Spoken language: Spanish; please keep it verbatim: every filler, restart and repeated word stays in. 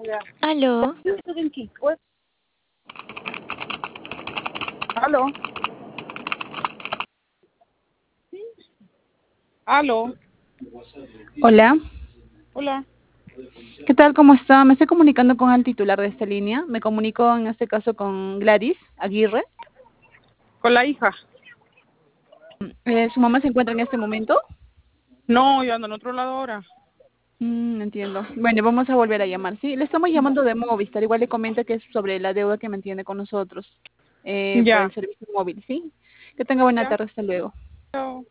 Aló, Aló. Aló. Hola, Hola. ¿qué tal? ¿Cómo está? Me estoy comunicando con el titular de esta línea. Me comunico en este caso con Gladys Aguirre. Con la hija. Eh, ¿su mamá se encuentra en este momento? No, yo ando en otro lado ahora. Mm, entiendo. Bueno, vamos a volver a llamar. Sí, le estamos llamando de Movistar. Igual le comenta que es sobre la deuda que mantiene con nosotros eh, por Ya. el servicio móvil, ¿sí? Que tenga buena Ya. tarde. Hasta luego. Chao.